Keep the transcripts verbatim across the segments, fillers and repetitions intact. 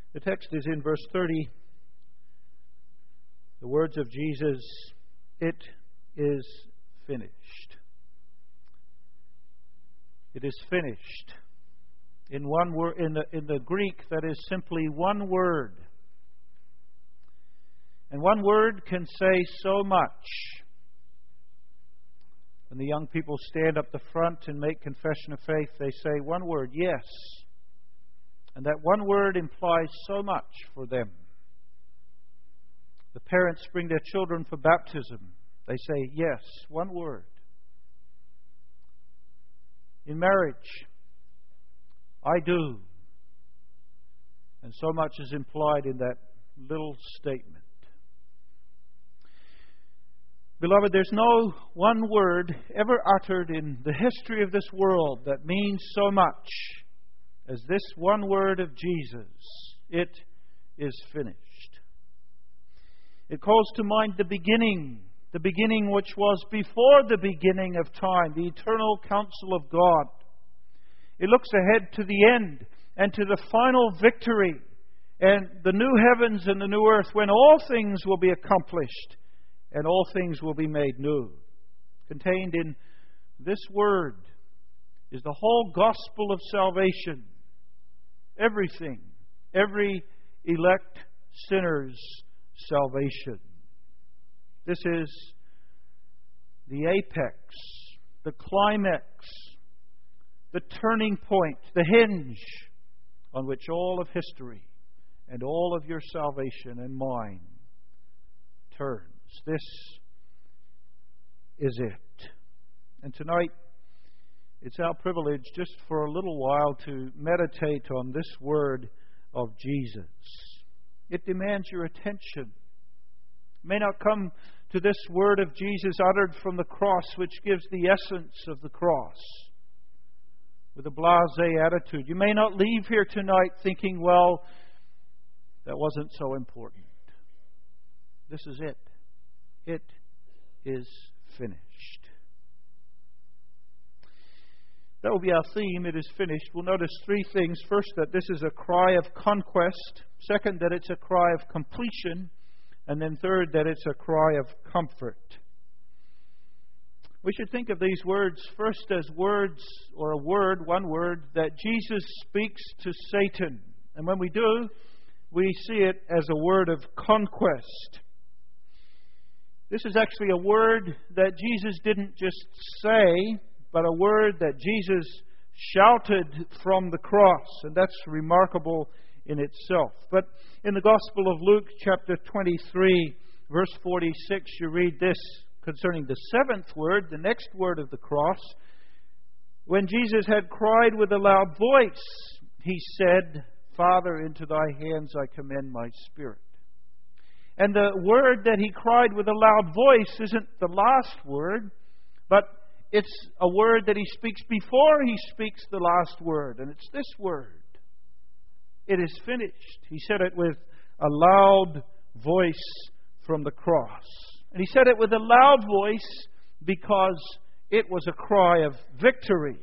The text is in verse thirty. The words of Jesus, "It is finished." It is finished. In one word, in the in the Greek, that is simply one word. And one word can say so much. When the young people stand up the front and make confession of faith, they say one word, yes. And that one word implies so much for them. The parents bring their children for baptism. They say yes, one word. In marriage, I do. And so much is implied in that little statement. Beloved, there's no one word ever uttered in the history of this world that means so much as this one word of Jesus. It is finished. It calls to mind the beginning, the beginning which was before the beginning of time, the eternal counsel of God. It looks ahead to the end and to the final victory and the new heavens and the new earth when all things will be accomplished and all things will be made new. Contained in this word is the whole gospel of salvation. Everything, every elect sinner's salvation. This is the apex, the climax, the turning point, the hinge on which all of history and all of your salvation and mine turns. This is it. And tonight, it's our privilege just for a little while to meditate on this word of Jesus. It demands your attention. You may not come to this word of Jesus uttered from the cross, which gives the essence of the cross, with a blasé attitude. You may not leave here tonight thinking, well, that wasn't so important. This is it. It is finished. That will be our theme. It is finished. We'll notice three things. First, that this is a cry of conquest. Second, that it's a cry of completion. And then third, that it's a cry of comfort. We should think of these words first as words, or a word, one word, that Jesus speaks to Satan. And when we do, we see it as a word of conquest. This is actually a word that Jesus didn't just say, but a word that Jesus shouted from the cross. And that's remarkable in itself. But in the Gospel of Luke, chapter twenty-three, verse forty-six, you read this concerning the seventh word, the next word of the cross. When Jesus had cried with a loud voice, he said, "Father, into thy hands I commend my spirit." And the word that he cried with a loud voice isn't the last word, but it's a word that he speaks before he speaks the last word. And it's this word. It is finished. He said it with a loud voice from the cross. And he said it with a loud voice because it was a cry of victory.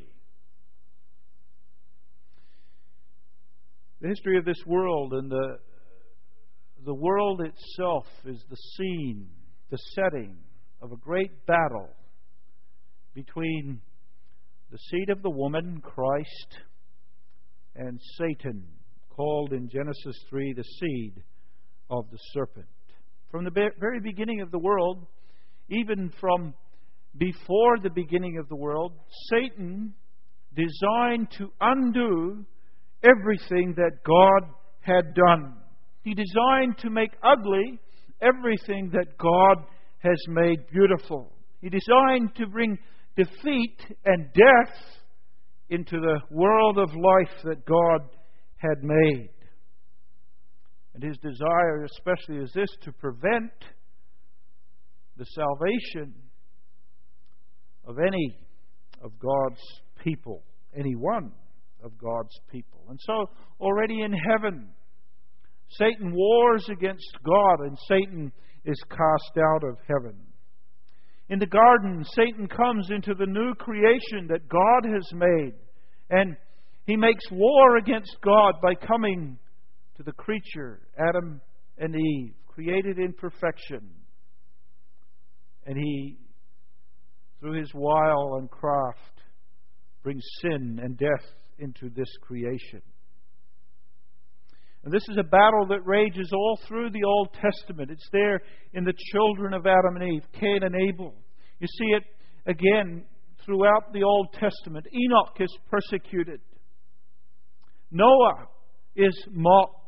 The history of this world and the The world itself is the scene, the setting of a great battle between the seed of the woman, Christ, and Satan, called in Genesis three the seed of the serpent. From the very beginning of the world, even from before the beginning of the world, Satan designed to undo everything that God had done. He designed to make ugly everything that God has made beautiful. He designed to bring defeat and death into the world of life that God had made. And his desire especially is this, to prevent the salvation of any of God's people, any one of God's people. And so already in heaven, Satan wars against God, and Satan is cast out of heaven. In the garden, Satan comes into the new creation that God has made, and he makes war against God by coming to the creature, Adam and Eve, created in perfection. And He, through His wile and craft, brings sin and death into this creation. And this is a battle that rages all through the Old Testament. It's there in the children of Adam and Eve, Cain and Abel. You see it again throughout the Old Testament. Enoch is persecuted. Noah is mocked.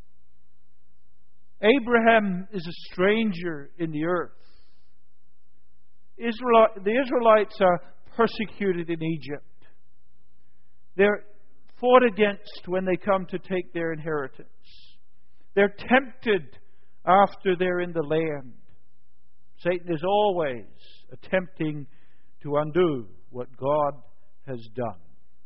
Abraham is a stranger in the earth. Israel, the Israelites are persecuted in Egypt. They're fought against when they come to take their inheritance. They're tempted after they're in the land. Satan is always attempting to undo what God has done.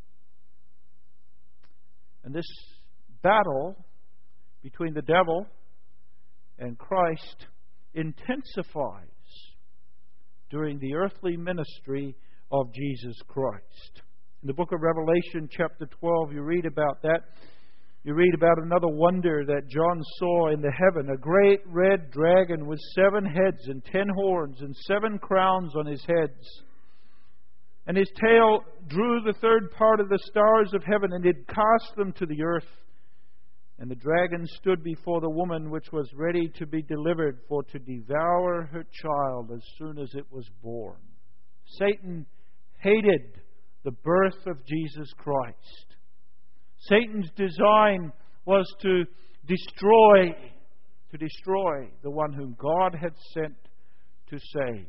And this battle between the devil and Christ intensifies during the earthly ministry of Jesus Christ. In the book of Revelation, chapter twelve, you read about that. You read about another wonder that John saw in the heaven. A great red dragon with seven heads and ten horns and seven crowns on his heads. And his tail drew the third part of the stars of heaven and did cast them to the earth. And the dragon stood before the woman which was ready to be delivered for to devour her child as soon as it was born. Satan hated the birth of Jesus Christ. Satan's design was to destroy, to destroy the one whom God had sent to save.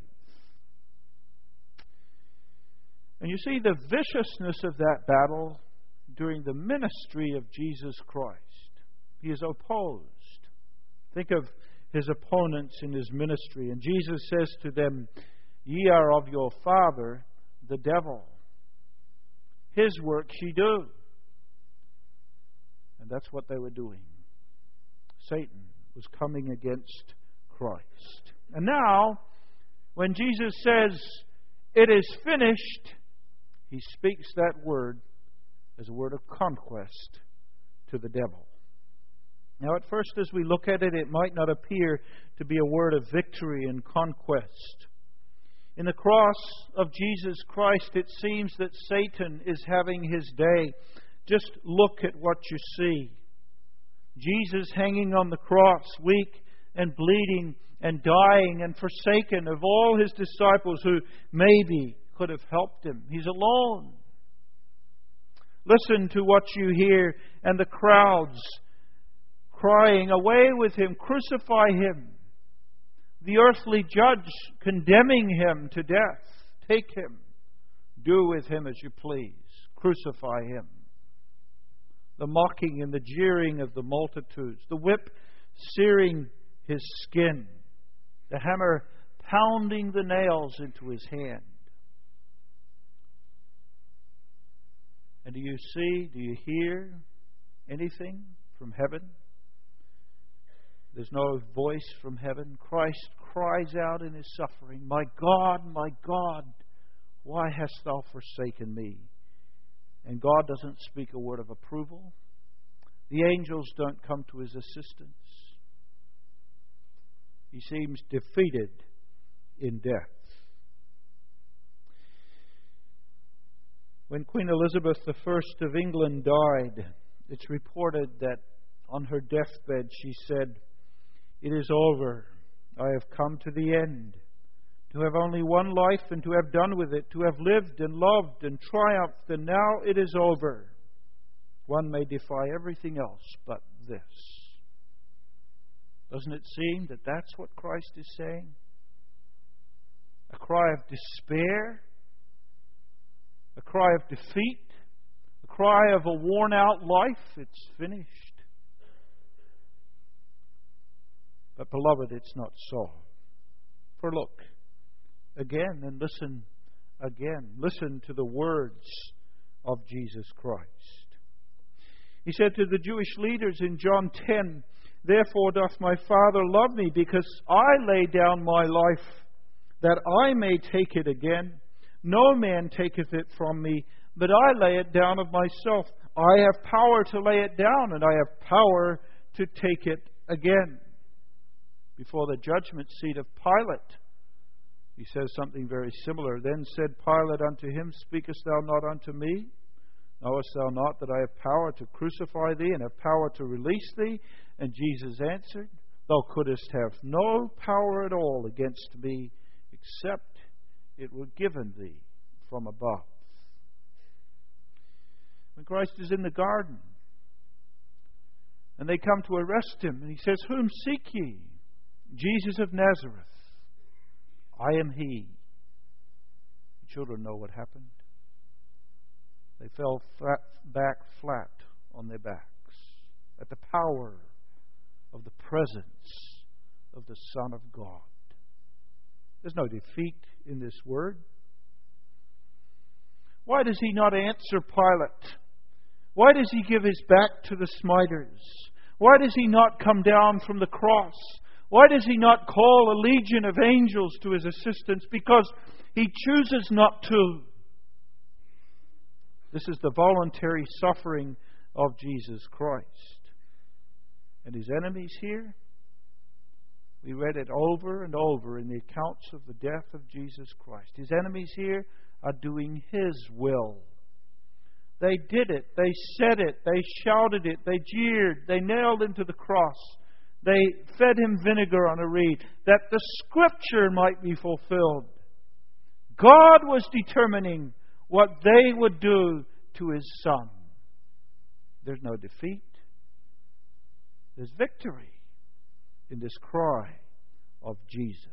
And you see the viciousness of that battle during the ministry of Jesus Christ. He is opposed. Think of His opponents in His ministry. And Jesus says to them, "Ye are of your father, the devil. His works ye do." And that's what they were doing. Satan was coming against Christ. And now, when Jesus says, "It is finished," He speaks that word as a word of conquest to the devil. Now, at first, as we look at it, it might not appear to be a word of victory and conquest. In the cross of Jesus Christ, it seems that Satan is having his day. Just look at what you see. Jesus hanging on the cross, weak and bleeding and dying and forsaken of all His disciples who maybe could have helped Him. He's alone. Listen to what you hear, and the crowds crying, "Away with Him, crucify Him." The earthly judge condemning Him to death. "Take Him, do with Him as you please, crucify Him." The mocking and the jeering of the multitudes, the whip searing His skin, the hammer pounding the nails into His hand. And do you see, do you hear anything from heaven? There's no voice from heaven. Christ cries out in His suffering, "My God, my God, why hast Thou forsaken me?" And God doesn't speak a word of approval. The angels don't come to His assistance. He seems defeated in death. When Queen Elizabeth the First of England died, it's reported that on her deathbed she said, "It is over. I have come to the end. To have only one life and to have done with it. To have lived and loved and triumphed, and now it is over. One may defy everything else but this." Doesn't it seem that that's what Christ is saying? A cry of despair, a cry of defeat, a cry of a worn-out life. It's finished. But, beloved, it's not so. For look again and listen again. Listen to the words of Jesus Christ. He said to the Jewish leaders in John ten, "Therefore doth my Father love me, because I lay down my life, that I may take it again. No man taketh it from me, but I lay it down of myself. I have power to lay it down, and I have power to take it again. Before the judgment seat of Pilate, he says something very similar. Then said Pilate unto him, Speakest thou not unto me? Knowest thou not that I have power to crucify thee and have power to release thee? And Jesus answered, Thou couldst have no power at all against me, except it were given thee from above. When Christ is in the garden, and they come to arrest him, and he says, Whom seek ye? Jesus of Nazareth. I am he. The children know what happened. They fell flat, back flat on their backs at the power of the presence of the Son of God. There's no defeat in this word. Why does he not answer Pilate? Why does he give his back to the smiters? Why does he not come down from the cross? Why does he not call a legion of angels to his assistance? Because he chooses not to. This is the voluntary suffering of Jesus Christ. And his enemies here, we read it over and over in the accounts of the death of Jesus Christ. His enemies here are doing his will. They did it. They said it. They shouted it. They jeered. They nailed him to the cross. They fed him vinegar on a reed, that the Scripture might be fulfilled. God was determining what they would do to his Son. There's no defeat. There's victory in this cry of Jesus.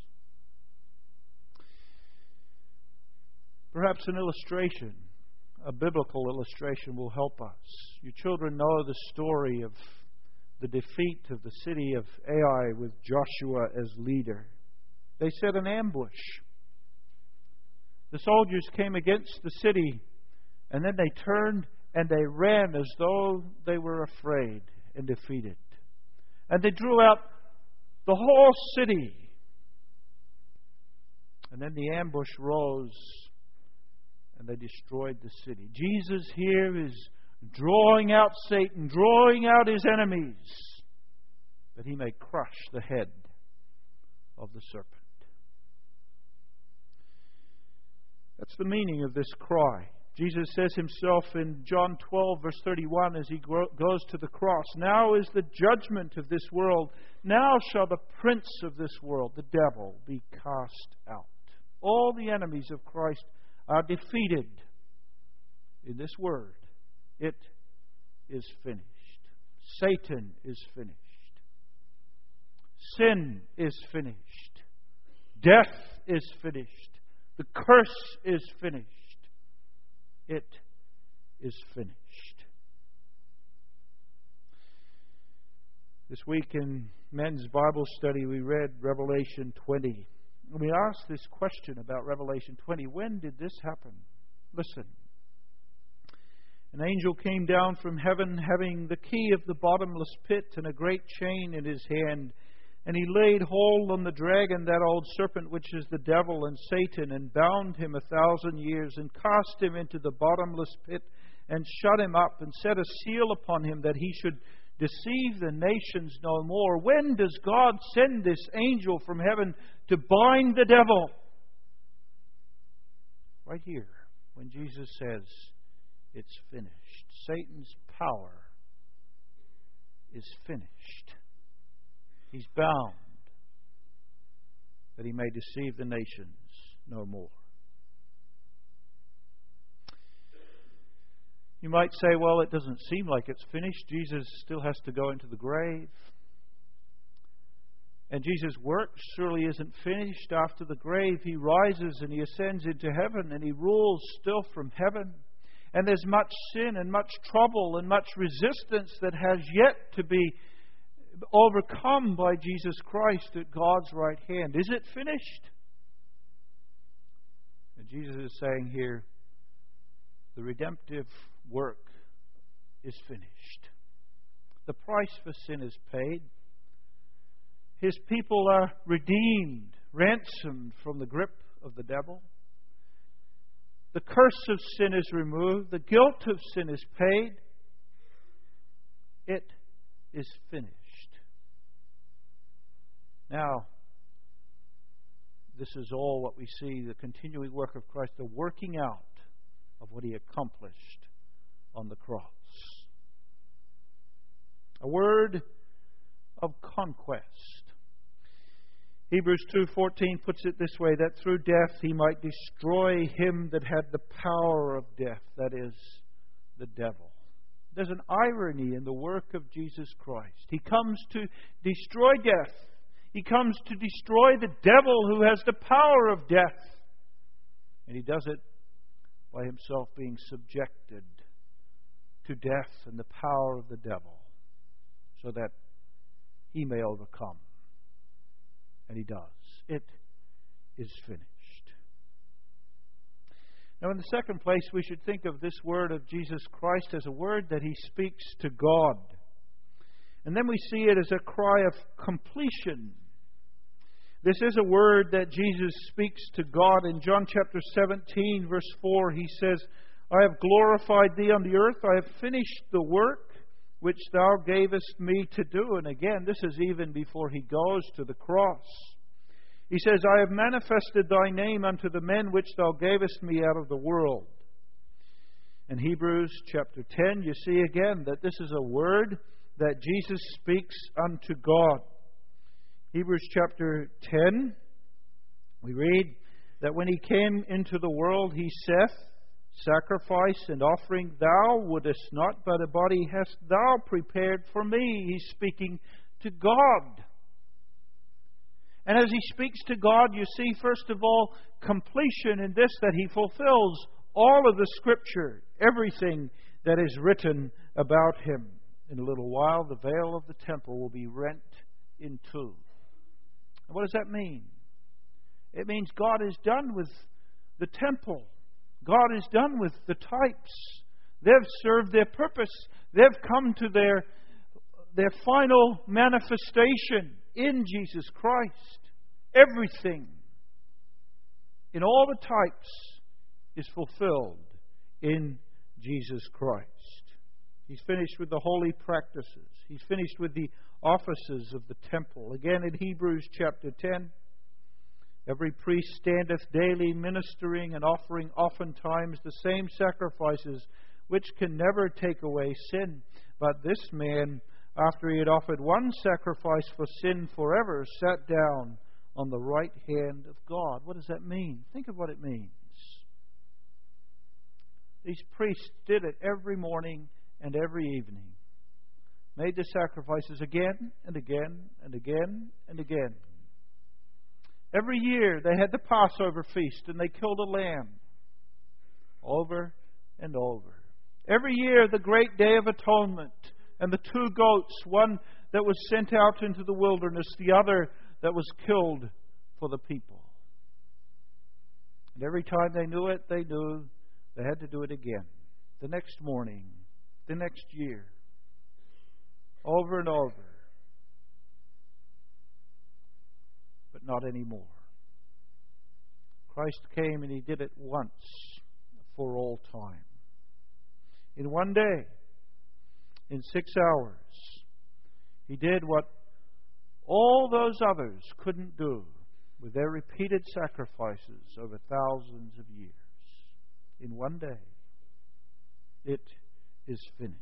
Perhaps an illustration, a biblical illustration, will help us. You children know the story of the defeat of the city of Ai with Joshua as leader. They set an ambush. The soldiers came against the city, and then they turned and they ran as though they were afraid and defeated. And they drew out the whole city. And then the ambush rose and they destroyed the city. Jesus here is drawing out Satan, drawing out his enemies, that he may crush the head of the serpent. That's the meaning of this cry. Jesus says himself in John twelve, verse thirty-one, as he goes to the cross, Now is the judgment of this world. Now shall the prince of this world, the devil, be cast out. All the enemies of Christ are defeated in this word. It is finished. Satan is finished. Sin is finished. Death is finished. The curse is finished. It is finished. This week in men's Bible study, we read Revelation twenty. And we asked this question about Revelation twenty. When did this happen? Listen. An angel came down from heaven, having the key of the bottomless pit and a great chain in his hand. And he laid hold on the dragon, that old serpent, which is the devil and Satan, and bound him a thousand years, and cast him into the bottomless pit, and shut him up, and set a seal upon him, that he should deceive the nations no more. When does God send this angel from heaven to bind the devil? Right here, when Jesus says, it's finished. Satan's power is finished. He's bound, that he may deceive the nations no more. You might say, well, it doesn't seem like it's finished. Jesus still has to go into the grave. And Jesus' work surely isn't finished. After the grave, he rises and he ascends into heaven, and he rules still from heaven. And there's much sin and much trouble and much resistance that has yet to be overcome by Jesus Christ at God's right hand. Is it finished? And Jesus is saying here, the redemptive work is finished. The price for sin is paid. His people are redeemed, ransomed from the grip of the devil. The curse of sin is removed. The guilt of sin is paid. It is finished. Now, this is all what we see, the continuing work of Christ, the working out of what He accomplished on the cross. A word of conquest. Hebrews two fourteen puts it this way, that through death He might destroy him that had the power of death, that is, the devil. There's an irony in the work of Jesus Christ. He comes to destroy death. He comes to destroy the devil who has the power of death. And He does it by Himself being subjected to death and the power of the devil, so that He may overcome. And He does. It is finished. Now, in the second place, we should think of this word of Jesus Christ as a word that He speaks to God. And then we see it as a cry of completion. This is a word that Jesus speaks to God. In John chapter seventeen, verse four, He says, I have glorified Thee on the earth. I have finished the work which Thou gavest me to do. And again, this is even before He goes to the cross. He says, I have manifested Thy name unto the men which Thou gavest me out of the world. In Hebrews chapter ten, you see again that this is a word that Jesus speaks unto God. Hebrews chapter ten, we read that when He came into the world, He saith, sacrifice and offering Thou wouldest not, but a body hast Thou prepared for me. He's speaking to God. And as He speaks to God, you see, first of all, completion in this, that He fulfills all of the Scripture, everything that is written about Him. In a little while, the veil of the temple will be rent in two. And what does that mean? It means God is done with the temple. God is done with the types. They've served their purpose. They've come to their, their final manifestation in Jesus Christ. Everything in all the types is fulfilled in Jesus Christ. He's finished with the holy practices. He's finished with the offices of the temple. Again in Hebrews chapter ten, every priest standeth daily ministering and offering oftentimes the same sacrifices which can never take away sin. But this man, after he had offered one sacrifice for sin forever, sat down on the right hand of God. What does that mean? Think of what it means. These priests did it every morning and every evening. Made the sacrifices again and again and again and again. Every year they had the Passover feast and they killed a lamb. Over and over. Every year the great Day of Atonement and the two goats, one that was sent out into the wilderness, the other that was killed for the people. And every time they knew it, they knew they had to do it again. The next morning, the next year. Over and over. But not anymore. Christ came and He did it once for all time. In one day, in six hours, He did what all those others couldn't do with their repeated sacrifices over thousands of years. In one day, it is finished.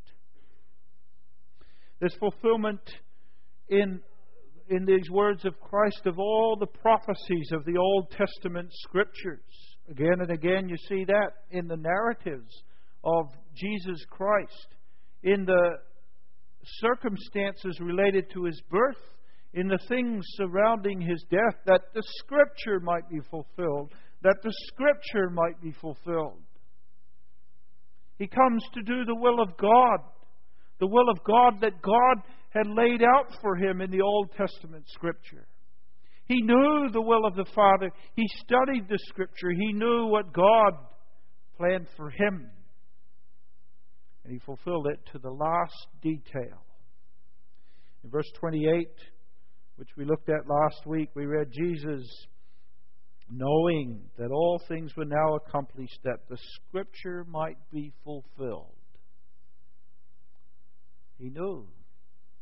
There's fulfillment in, in these words of Christ of all the prophecies of the Old Testament Scriptures. Again and again you see that in the narratives of Jesus Christ, in the circumstances related to His birth, in the things surrounding His death, that the Scripture might be fulfilled, that the Scripture might be fulfilled. He comes to do the will of God, the will of God that God had laid out for Him in the Old Testament Scripture. He knew the will of the Father. He studied the Scripture. He knew what God planned for Him. And He fulfilled it to the last detail. In verse twenty-eight, which we looked at last week, we read Jesus, knowing that all things were now accomplished, that the Scripture might be fulfilled. He knew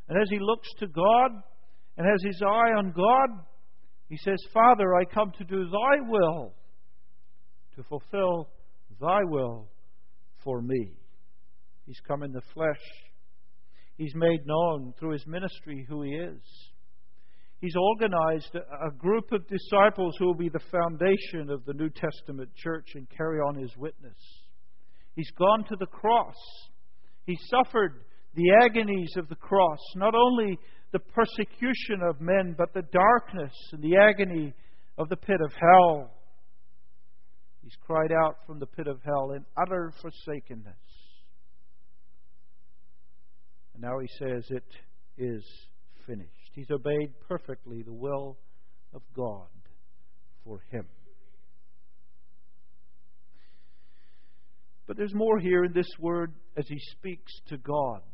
And as he looks to God and has his eye on God, he says, Father, I come to do thy will, to fulfill thy will for me. He's come in the flesh. He's made known through his ministry who he is. He's organized a group of disciples who will be the foundation of the New Testament church and carry on his witness. He's gone to the cross. He suffered the agonies of the cross, not only the persecution of men, but the darkness and the agony of the pit of hell. He's cried out from the pit of hell in utter forsakenness. And now he says, it is finished. He's obeyed perfectly the will of God for him. But there's more here in this word as he speaks to God.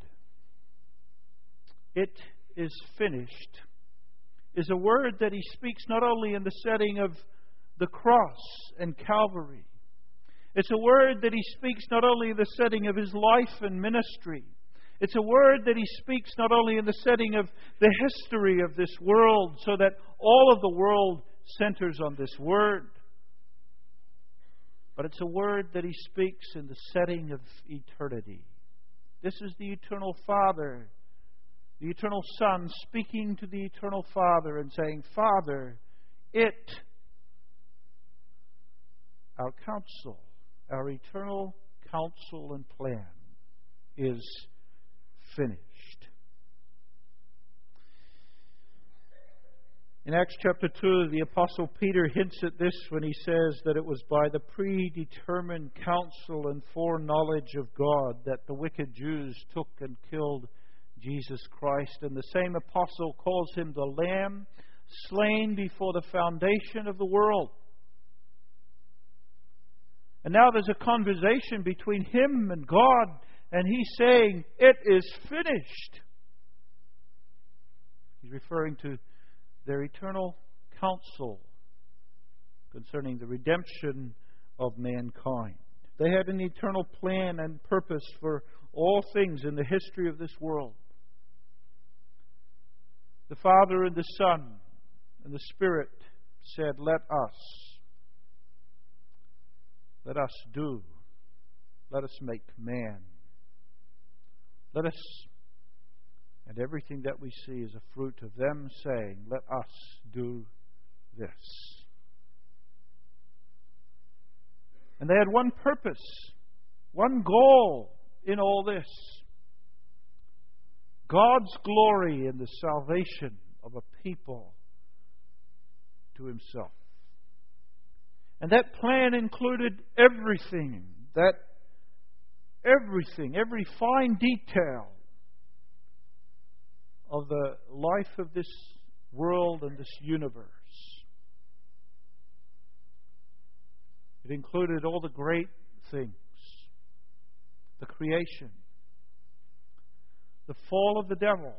It is finished is a word that he speaks not only in the setting of the cross and Calvary. It's a word that he speaks not only in the setting of his life and ministry. It's a word that he speaks not only in the setting of the history of this world, so that all of the world centers on this word. But it's a word that he speaks in the setting of eternity. This is the eternal Father, the eternal Son, speaking to the eternal Father and saying, Father, it, our counsel, our eternal counsel and plan, is finished. In Acts chapter two, the Apostle Peter hints at this when he says that it was by the predetermined counsel and foreknowledge of God that the wicked Jews took and killed Jesus Christ. And the same apostle calls him the Lamb slain before the foundation of the world. And now there's a conversation between him and God, and he's saying, it is finished. He's referring to their eternal counsel concerning the redemption of mankind. They had an eternal plan and purpose for all things in the history of this world. The Father and the Son and the Spirit said, let us, let us do, let us make man. Let us, and everything that we see is a fruit of them saying, let us do this. And they had one purpose, one goal in all this. God's glory in the salvation of a people to himself. And that plan included everything, that everything, every fine detail of the life of this world and this universe. It included all the great things, the creation, the fall of the devil,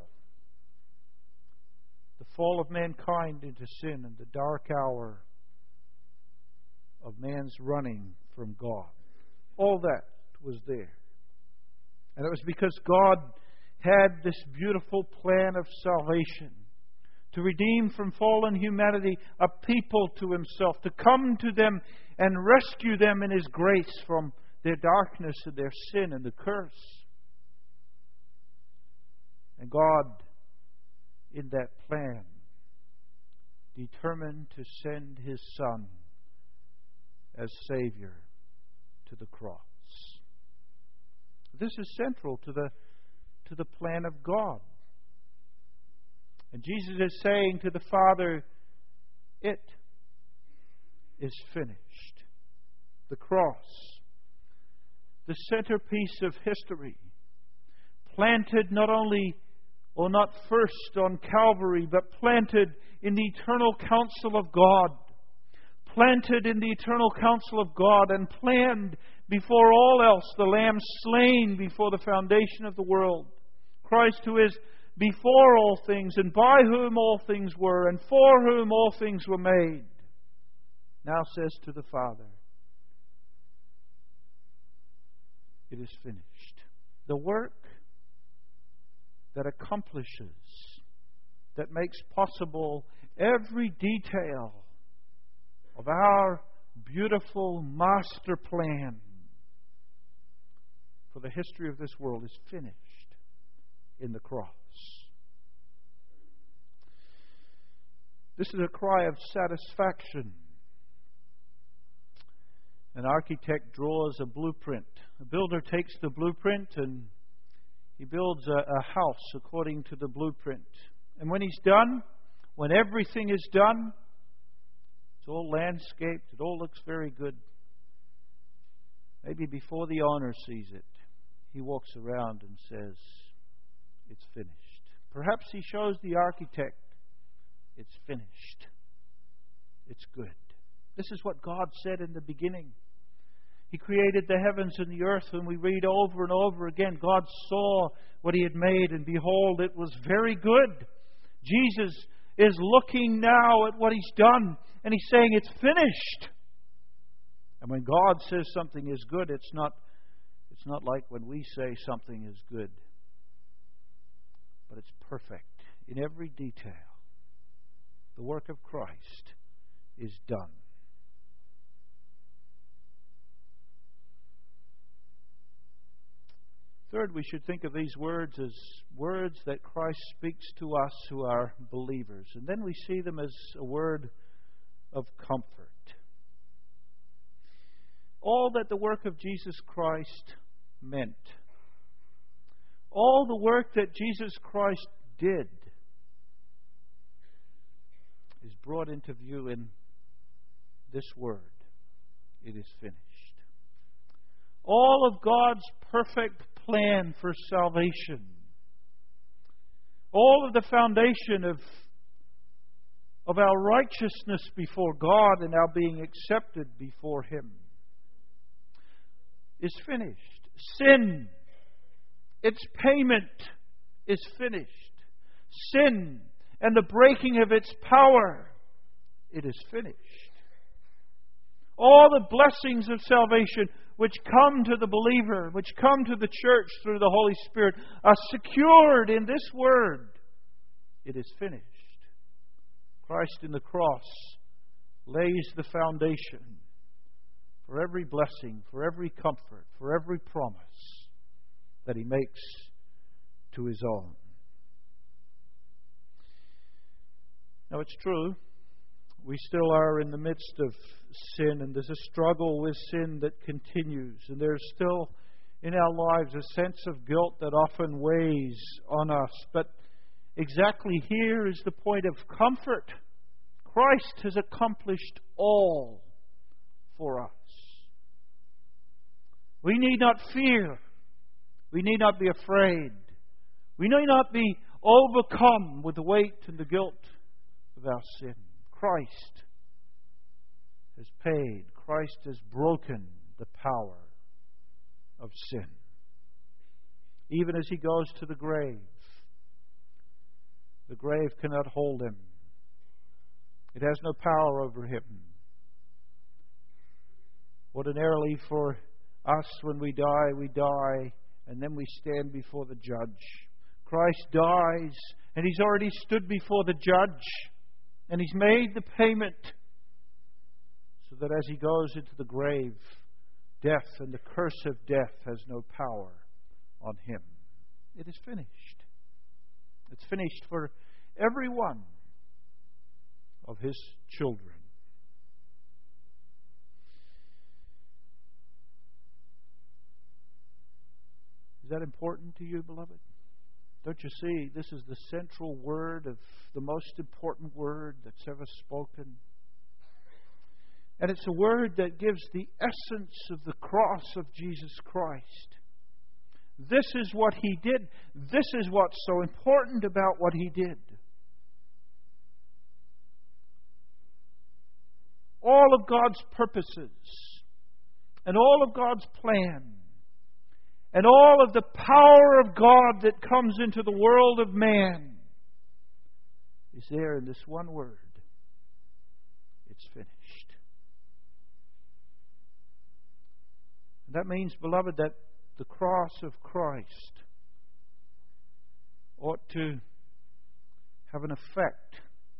the fall of mankind into sin, and the dark hour of man's running from God. All that was there. And it was because God had this beautiful plan of salvation to redeem from fallen humanity a people to himself, to come to them and rescue them in his grace from their darkness and their sin and the curse. And God, in that plan, determined to send his Son as Savior to the cross. This is central to the to the plan of God. And Jesus is saying to the Father, it is finished. The cross, the centerpiece of history, planted not only or not first on Calvary, but planted in the eternal counsel of God. Planted in the eternal counsel of God and planned before all else, the Lamb slain before the foundation of the world. Christ, who is before all things, and by whom all things were, and for whom all things were made, now says to the Father, it is finished. The work that accomplishes, that makes possible every detail of our beautiful master plan for the history of this world is finished in the cross. This is a cry of satisfaction. An architect draws a blueprint. A builder takes the blueprint and he builds a, a house according to the blueprint. And when he's done, when everything is done, it's all landscaped, it all looks very good. Maybe before the owner sees it, he walks around and says, it's finished. Perhaps he shows the architect, it's finished. It's good. This is what God said in the beginning. He created the heavens and the earth, and we read over and over again, God saw what He had made, and behold, it was very good. Jesus is looking now at what He's done, and He's saying, it's finished. And when God says something is good, it's not, it's not like when we say something is good. But it's perfect in every detail. The work of Christ is done. Third, we should think of these words as words that Christ speaks to us who are believers. And then we see them as a word of comfort. All that the work of Jesus Christ meant, all the work that Jesus Christ did, is brought into view in this word. It is finished. All of God's perfect plan for salvation, all of the foundation of, of our righteousness before God and our being accepted before Him, is finished. Sin, its payment, is finished. Sin and the breaking of its power, it is finished. All the blessings of salvation which come to the believer, which come to the church through the Holy Spirit, are secured in this word. It is finished. Christ in the cross lays the foundation for every blessing, for every comfort, for every promise that He makes to His own. Now, it's true, we still are in the midst of sin, and there's a struggle with sin that continues, and there's still in our lives a sense of guilt that often weighs on us. But exactly here is the point of comfort. Christ has accomplished all for us. We need not fear. We need not be afraid. We need not be overcome with the weight and the guilt of our sin. Christ has paid. Christ has broken the power of sin. Even as He goes to the grave, the grave cannot hold Him. It has no power over Him. Ordinarily for us, when we die, we die, and then we stand before the judge. Christ dies, and He's already stood before the judge, and He's made the payment, so that as He goes into the grave, death and the curse of death has no power on Him. It is finished. It's finished for every one of His children. Is that important to you, beloved? Don't you see, this is the central word of the most important word that's ever spoken. And it's a word that gives the essence of the cross of Jesus Christ. This is what He did. This is what's so important about what He did. All of God's purposes and all of God's plan and all of the power of God that comes into the world of man is there in this one word. It's finished. And that means, beloved, that the cross of Christ ought to have an effect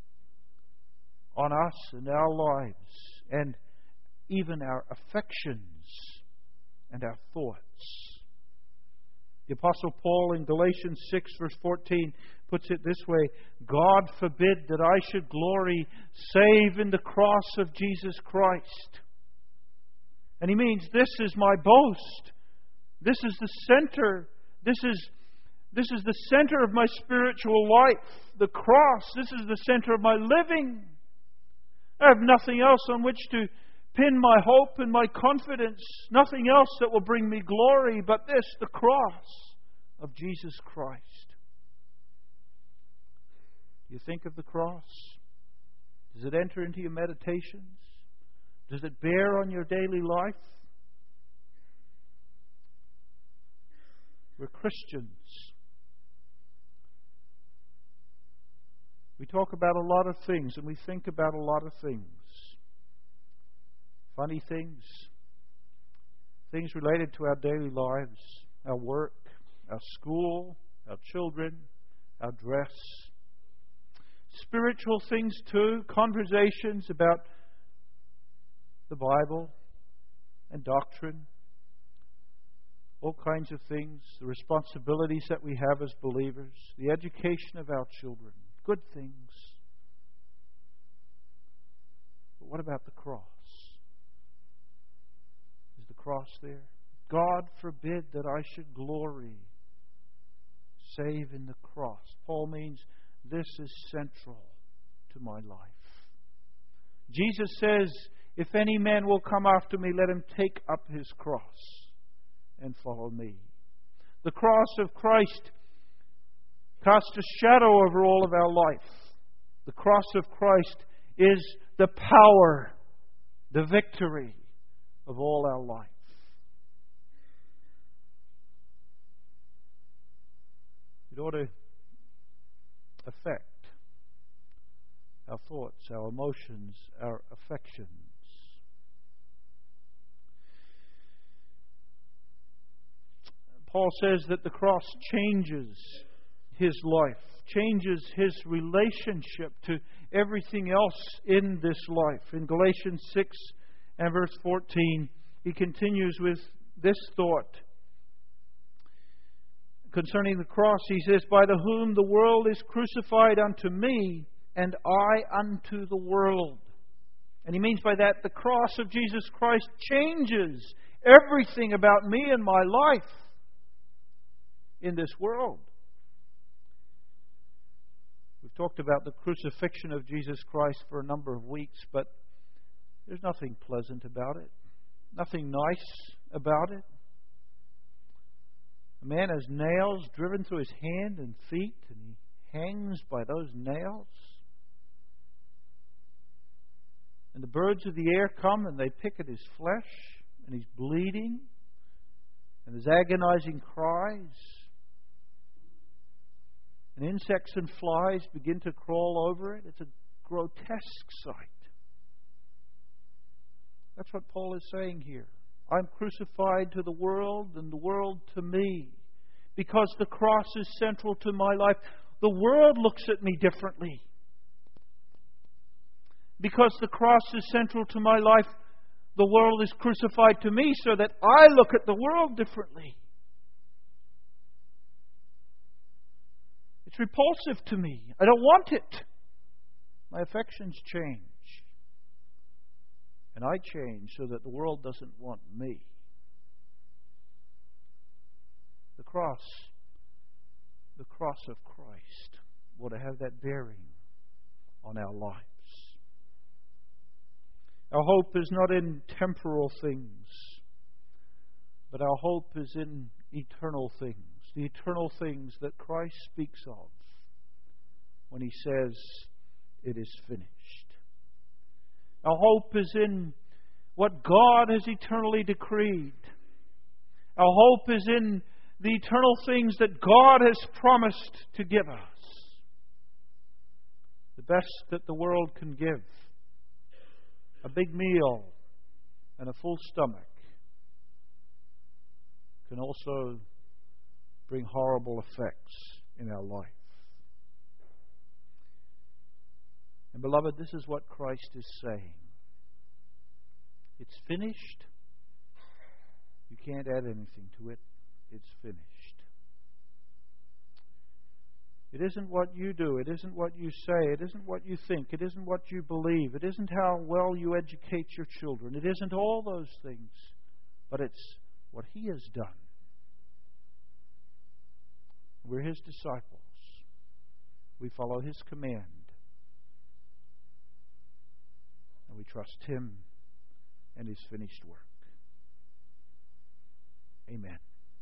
on us and our lives and even our affections and our thoughts. The Apostle Paul in Galatians six verse fourteen puts it this way: God forbid that I should glory save in the cross of Jesus Christ. And he means this is my boast. This is the center. This is, this is the center of my spiritual life. The cross. This is the center of my living. I have nothing else on which to pin my hope and my confidence. Nothing else that will bring me glory but this, the cross of Jesus Christ. Do you think of the cross? Does it enter into your meditations? Does it bear on your daily life? We're Christians. We talk about a lot of things and we think about a lot of things. Funny things. Things related to our daily lives, our work, our school, our children, our dress. Spiritual things too, conversations about the Bible and doctrine, all kinds of things, the responsibilities that we have as believers, the education of our children, good things. But what about the cross? Is the cross there? God forbid that I should glory save in the cross. Paul means this is central to my life. Jesus says, if any man will come after me, let him take up his cross and follow me. The cross of Christ casts a shadow over all of our life. The cross of Christ is the power, the victory of all our life. It ought to affect our thoughts, our emotions, our affections. Paul says that the cross changes his life, changes his relationship to everything else in this life. In Galatians six and verse fourteen, he continues with this thought concerning the cross. He says, by the whom the world is crucified unto me, and I unto the world. And he means by that the cross of Jesus Christ changes everything about me and my life in this world. We've talked about the crucifixion of Jesus Christ for a number of weeks, but there's nothing pleasant about it. Nothing nice about it. A man has nails driven through his hand and feet, and he hangs by those nails. And the birds of the air come and they pick at his flesh, and he's bleeding, and there's agonizing cries. And insects and flies begin to crawl over it. It's a grotesque sight. That's what Paul is saying here. I'm crucified to the world and the world to me. Because the cross is central to my life, the world looks at me differently. Because the cross is central to my life, the world is crucified to me so that I look at the world differently. It's repulsive to me. I don't want it. My affections change. And I change so that the world doesn't want me. The cross, the cross of Christ, will to have that bearing on our lives. Our hope is not in temporal things, but our hope is in eternal things. The eternal things that Christ speaks of when He says, it is finished. Our hope is in what God has eternally decreed. Our hope is in the eternal things that God has promised to give us. The best that the world can give. A big meal and a full stomach can also bring horrible effects in our life. And beloved, this is what Christ is saying. It's finished. You can't add anything to it. It's finished. It isn't what you do. It isn't what you say. It isn't what you think. It isn't what you believe. It isn't how well you educate your children. It isn't all those things. But it's what He has done. We're His disciples. We follow His command. And we trust Him and His finished work. Amen.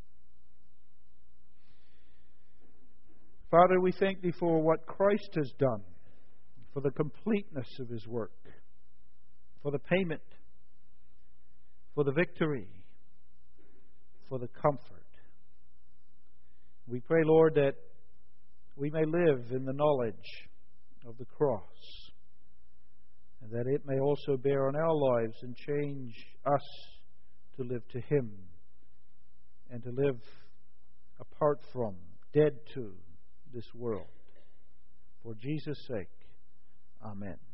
Father, we thank Thee for what Christ has done, for the completeness of His work, for the payment, for the victory, for the comfort. We pray, Lord, that we may live in the knowledge of the cross, and that it may also bear on our lives and change us to live to Him and to live apart from, dead to, this world. For Jesus' sake, amen.